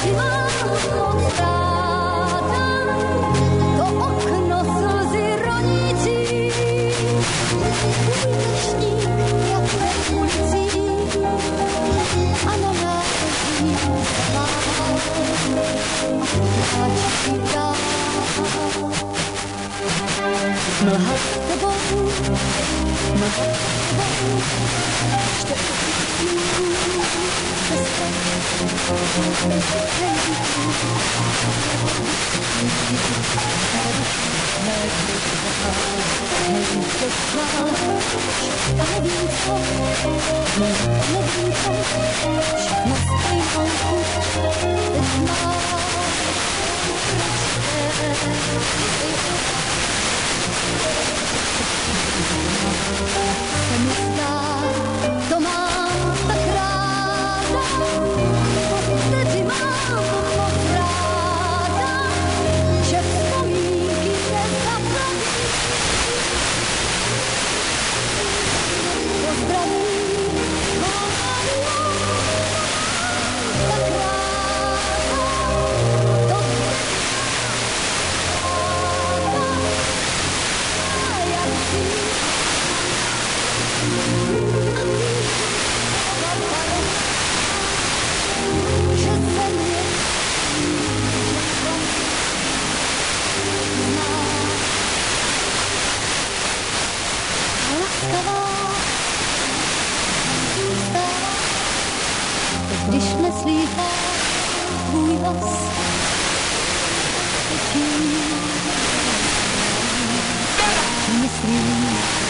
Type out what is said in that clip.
Mlha s tebou, mlha s tebou, ještě se mi zdá, to mám tak ráda, vtedy mám moc ráda, že vzpomínky nezaplatí. Pozdravím, mám tak ráda, to když neslýchá tvůj hlas, myslím,